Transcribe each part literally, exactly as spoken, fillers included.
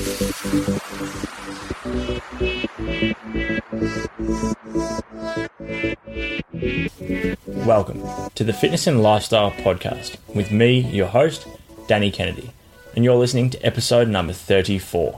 Welcome to the Fitness and Lifestyle Podcast with me, your host, Danny Kennedy, and you're listening to episode number thirty-four.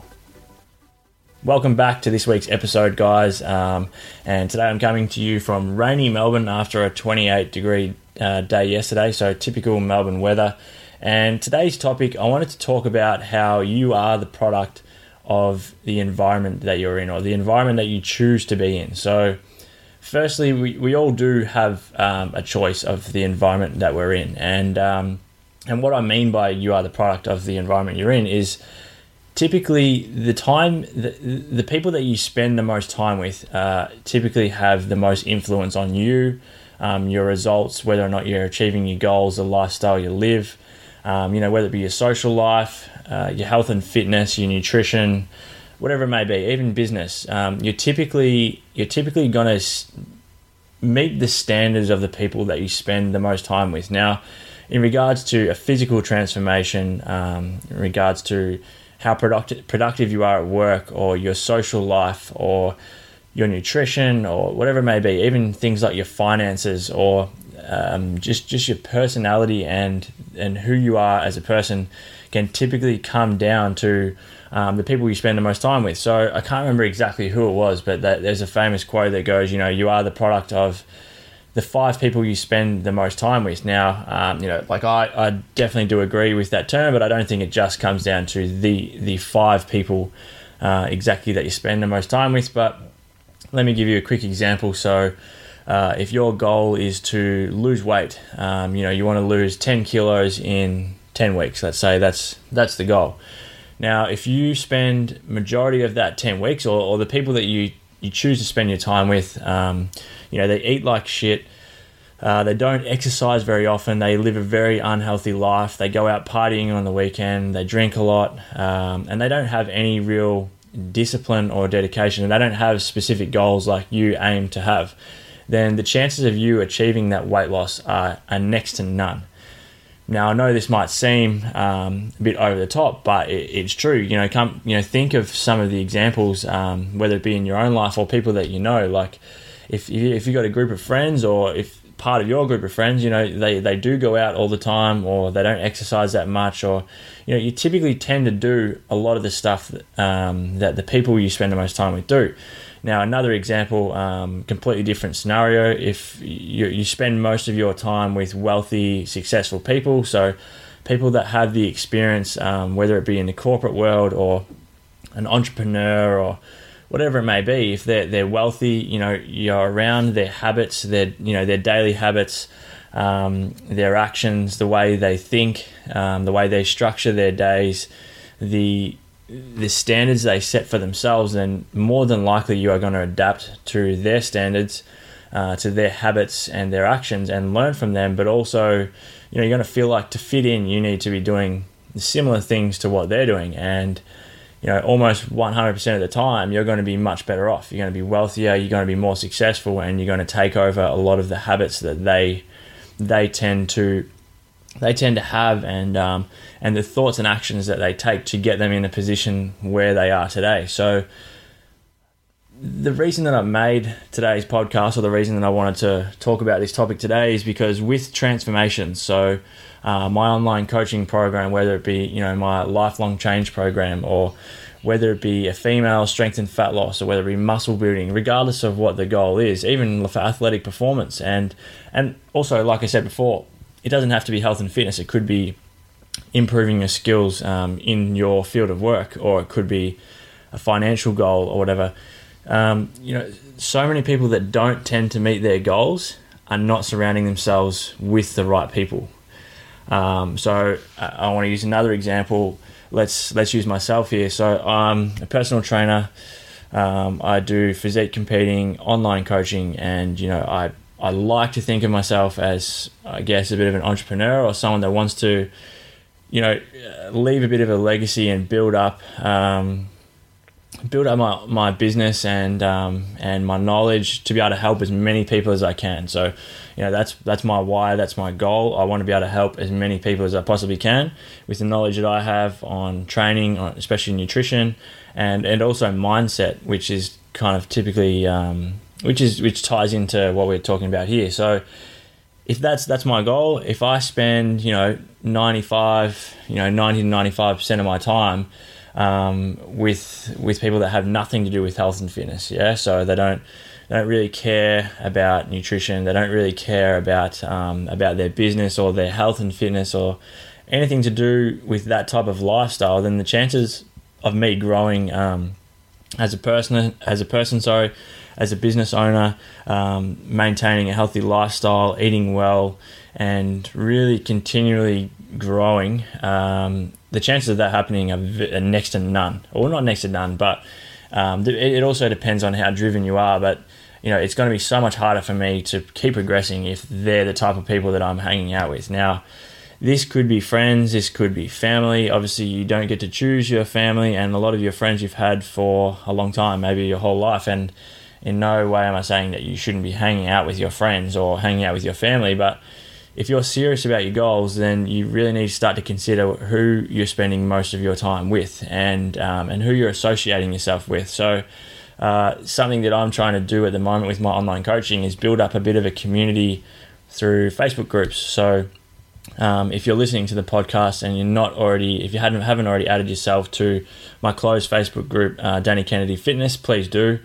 Welcome back to this week's episode, guys, um, and today I'm coming to you from rainy Melbourne after a twenty-eight degree uh, day yesterday, so typical Melbourne weather. And today's topic, I wanted to talk about how you are the product of the environment that you're in, or the environment that you choose to be in. So firstly, we, we all do have um, a choice of the environment that we're in. And um, and what I mean by you are the product of the environment you're in is typically the time, the, the people that you spend the most time with uh, typically have the most influence on you, um, your results, whether or not you're achieving your goals, the lifestyle you live, um, you know, whether it be your social life, uh, your health and fitness, your nutrition, whatever it may be, even business. Um, you're typically you're typically going to s- meet the standards of the people that you spend the most time with. Now, in regards to a physical transformation, um, in regards to how productive productive you are at work, or your social life, or your nutrition, or whatever it may be, even things like your finances, or um, just just your personality and and who you are as a person, can typically come down to um, the people you spend the most time with. So I can't remember exactly who it was, but that, there's a famous quote that goes, you know, you are the product of the five people you spend the most time with. Now, um, you know, like I, I definitely do agree with that term, but I don't think it just comes down to the the five people uh, exactly that you spend the most time with. But let me give you a quick example. So uh, if your goal is to lose weight, um, you know, you want to lose ten kilos in ten weeks, let's say that's that's the goal. Now, if you spend majority of that ten weeks, or, or the people that you, you choose to spend your time with, um, you know, they eat like shit, uh, they don't exercise very often, they live a very unhealthy life, they go out partying on the weekend, they drink a lot, um, and they don't have any real discipline or dedication, and they don't have specific goals like you aim to have, then the chances of you achieving that weight loss are, are next to none. Now, I know this might seem um, a bit over the top, but it, it's true. You know, come, you know, think of some of the examples, um, whether it be in your own life or people that you know. Like, if you, if you got a group of friends, or if part of your group of friends, you know, they, they do go out all the time, or they don't exercise that much, or you know, you typically tend to do a lot of the stuff that, um, that the people you spend the most time with do. Now, another example, um, completely different scenario. If you, you spend most of your time with wealthy, successful people, so people that have the experience, um, whether it be in the corporate world or an entrepreneur or whatever it may be, if they're they're wealthy, you know, you're around their habits, their you know their daily habits, um, their actions, the way they think, um, the way they structure their days, the the standards they set for themselves, then more than likely you are going to adapt to their standards, uh, to their habits and their actions, and learn from them. But also, you know, you're going to feel like to fit in, you need to be doing similar things to what they're doing. And, you know, almost one hundred percent of the time, you're going to be much better off. You're going to be wealthier, you're going to be more successful, and you're going to take over a lot of the habits that they they tend to they tend to have, and um, and the thoughts and actions that they take to get them in a position where they are today. So the reason that I made today's podcast, or the reason that I wanted to talk about this topic today, is because with transformation, so uh, my online coaching program, whether it be, you know, my lifelong change program, or whether it be a female strength and fat loss, or whether it be muscle building, regardless of what the goal is, even for athletic performance, and and also, like I said before, it doesn't have to be health and fitness. It could be improving your skills um, in your field of work, or it could be a financial goal or whatever. Um, you know, so many people that don't tend to meet their goals are not surrounding themselves with the right people. Um, so I, I want to use another example. Let's let's use myself here. So I'm a personal trainer. Um, I do physique competing, online coaching, and you know, I I like to think of myself as, I guess, a bit of an entrepreneur, or someone that wants to, you know, leave a bit of a legacy and build up, um, build up my, my business and um, and my knowledge to be able to help as many people as I can. So, you know, that's that's my why, that's my goal. I want to be able to help as many people as I possibly can with the knowledge that I have on training, on especially nutrition, and, and also mindset, which is kind of typically um, which is which ties into what we're talking about here. So, if that's that's my goal, if I spend, you know, ninety-five, you know, ninety to ninety-five percent of my time Um, with with people that have nothing to do with health and fitness, yeah. So they don't they don't really care about nutrition. They don't really care about um, about their business or their health and fitness or anything to do with that type of lifestyle. Then the chances of me growing um, as a person, as a person, sorry, as a business owner, um, maintaining a healthy lifestyle, eating well, and really continually growing. Um, the chances of that happening are, v- are next to none, or not next to none, but um, it, it also depends on how driven you are. But you know, it's going to be so much harder for me to keep progressing if they're the type of people that I'm hanging out with. Now, this could be friends, this could be family. Obviously, you don't get to choose your family, and a lot of your friends you've had for a long time, maybe your whole life. And in no way am I saying that you shouldn't be hanging out with your friends or hanging out with your family, but if you're serious about your goals, then you really need to start to consider who you're spending most of your time with, and um, and who you're associating yourself with. So uh, something that I'm trying to do at the moment with my online coaching is build up a bit of a community through Facebook groups. So um, if you're listening to the podcast and you're not already, if you hadn't haven't already added yourself to my closed Facebook group, uh, Danny Kennedy Fitness, please do.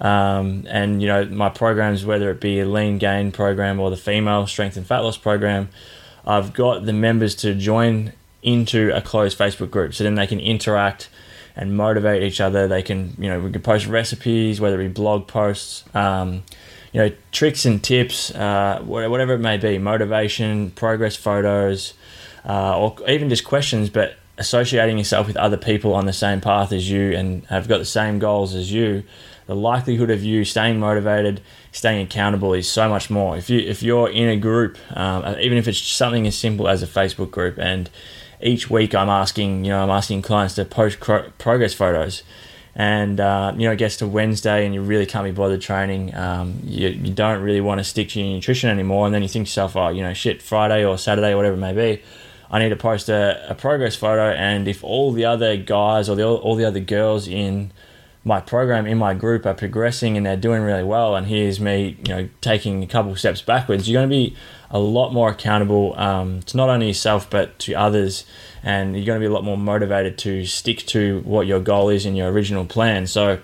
Um, and you know, my programs, whether it be a lean gain program or the female strength and fat loss program, I've got the members to join into a closed Facebook group, so then they can interact and motivate each other. They can, you know, we can post recipes, whether it be blog posts, um, you know, tricks and tips, uh, whatever it may be, motivation, progress photos, uh, or even just questions, but associating yourself with other people on the same path as you and have got the same goals as you, the likelihood of you staying motivated, staying accountable is so much more. If you if you're in a group, um, even if it's something as simple as a Facebook group, and each week I'm asking, you know, I'm asking clients to post cro- progress photos, and uh, you know, it gets to Wednesday and you really can't be bothered training. Um, you you don't really want to stick to your nutrition anymore, and then you think to yourself, oh, you know, shit, Friday or Saturday, whatever it may be, I need to post a, a progress photo. And if all the other guys or the, all the other girls in my program, in my group, are progressing and they're doing really well, and here's me, you know, taking a couple steps backwards, you're going to be a lot more accountable um, to not only yourself but to others, and you're going to be a lot more motivated to stick to what your goal is in your original plan. So,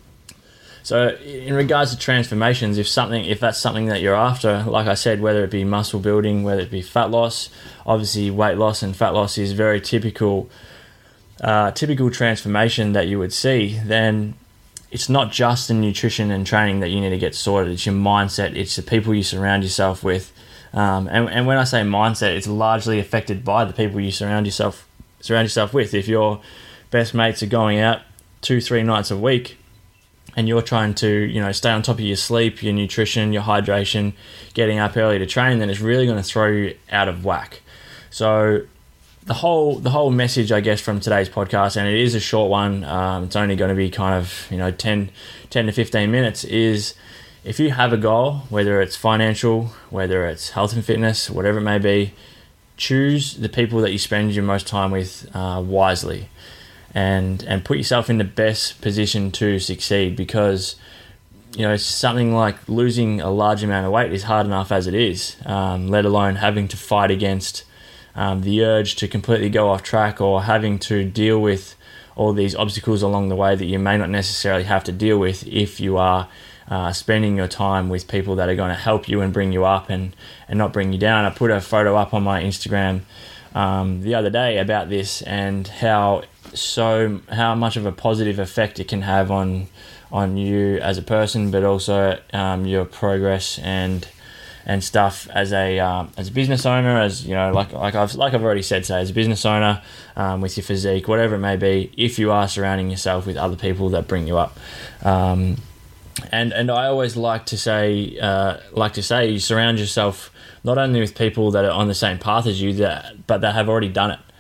so in regards to transformations, if something, if that's something that you're after, like I said, whether it be muscle building, whether it be fat loss, obviously weight loss and fat loss is very typical. Uh, typical transformation that you would see, then it's not just the nutrition and training that you need to get sorted. It's your mindset. It's the people you surround yourself with. Um, and, and when I say mindset, it's largely affected by the people you surround yourself surround yourself with. If your best mates are going out two, three nights a week, and you're trying to, you know, stay on top of your sleep, your nutrition, your hydration, getting up early to train, then it's really going to throw you out of whack. So the whole the whole message, I guess, from today's podcast, and it is a short one, um, it's only going to be kind of, you know, ten to fifteen minutes, is if you have a goal, whether it's financial, whether it's health and fitness, whatever it may be, choose the people that you spend your most time with uh, wisely, and and put yourself in the best position to succeed, because you know, something like losing a large amount of weight is hard enough as it is, um, let alone having to fight against Um, the urge to completely go off track, or having to deal with all these obstacles along the way that you may not necessarily have to deal with if you are uh, spending your time with people that are going to help you and bring you up and, and not bring you down. I put a photo up on my Instagram um, the other day about this, and how so how much of a positive effect it can have on on you as a person, but also um, your progress and and stuff as a um, as a business owner, as you know, like like I've like I've already said, say as a business owner, um, with your physique, whatever it may be, if you are surrounding yourself with other people that bring you up, um, and and I always like to say uh, like to say you surround yourself not only with people that are on the same path as you, that but that have already done it,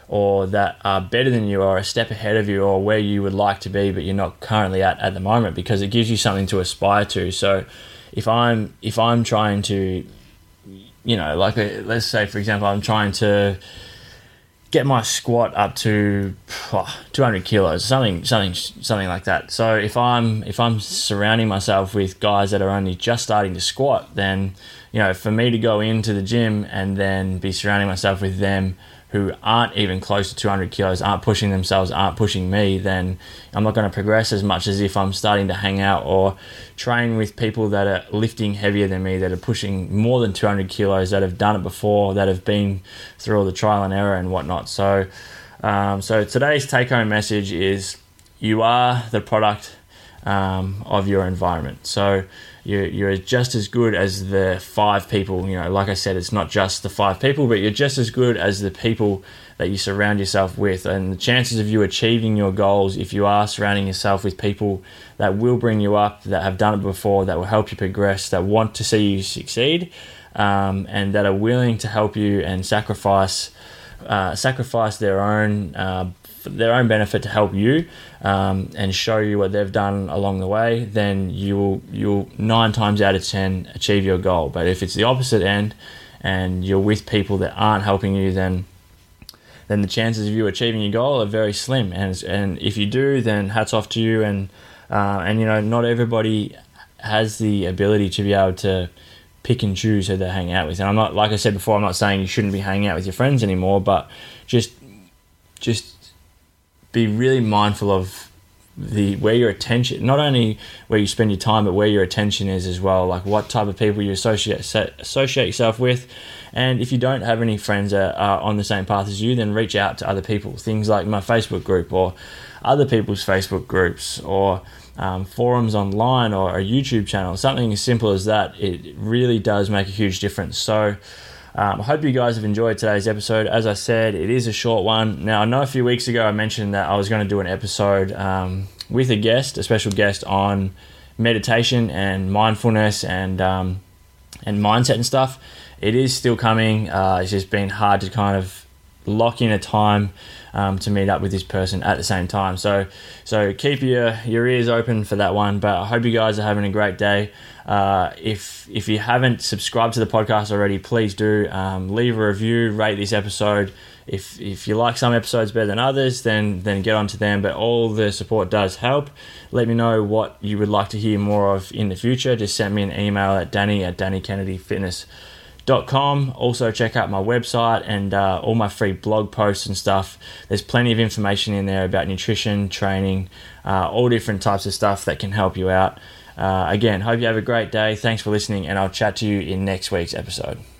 or that are better than you or a step ahead of you or where you would like to be but you're not currently at at the moment, because it gives you something to aspire to. So if I'm if I'm trying to, you know, like a, let's say for example, I'm trying to get my squat up to oh, two hundred kilos, something something something like that. So if I'm if I'm surrounding myself with guys that are only just starting to squat, then, you know, for me to go into the gym and then be surrounding myself with them who aren't even close to two hundred kilos, aren't pushing themselves, aren't pushing me, then I'm not going to progress as much as if I'm starting to hang out or train with people that are lifting heavier than me, that are pushing more than two hundred kilos, that have done it before, that have been through all the trial and error and whatnot. So, um, so today's take-home message is you are the product um, of your environment. So you're, you're just as good as the five people, you know, like I said, it's not just the five people, but you're just as good as the people that you surround yourself with. And the chances of you achieving your goals, if you are surrounding yourself with people that will bring you up, that have done it before, that will help you progress, that want to see you succeed, um, and that are willing to help you and sacrifice uh, sacrifice their own uh, their own benefit to help you, um, and show you what they've done along the way, then you'll you'll nine times out of ten achieve your goal. But if it's the opposite end and you're with people that aren't helping you, then then the chances of you achieving your goal are very slim. And and if you do, then hats off to you. And uh, and you know, not everybody has the ability to be able to pick and choose who they hang out with. And I'm not, like I said before, I'm not saying you shouldn't be hanging out with your friends anymore, but just just be really mindful of the where your attention, not only where you spend your time, but where your attention is as well. Like what type of people you associate associate yourself with. And if you don't have any friends that are on the same path as you, then reach out to other people. Things like my Facebook group or other people's Facebook groups, or um, forums online, or a YouTube channel. Something as simple as that. It really does make a huge difference. So Um, I hope you guys have enjoyed today's episode. As I said, it is a short one. Now, I know a few weeks ago I mentioned that I was going to do an episode um, with a guest, a special guest, on meditation and mindfulness and um, and mindset and stuff. It is still coming. Uh, it's just been hard to kind of lock in a time um, to meet up with this person at the same time. So so keep your, your ears open for that one. But I hope you guys are having a great day. Uh, if if you haven't subscribed to the podcast already, please do. Um, leave a review, rate this episode. If if you like some episodes better than others, then then get onto them. But all the support does help. Let me know what you would like to hear more of in the future. Just send me an email at danny at danny kennedy fitness dot com. Also check out my website and uh, all my free blog posts and stuff. There's plenty of information in there about nutrition, training, uh, all different types of stuff that can help you out. Uh, again, hope you have a great day. Thanks for listening, and I'll chat to you in next week's episode.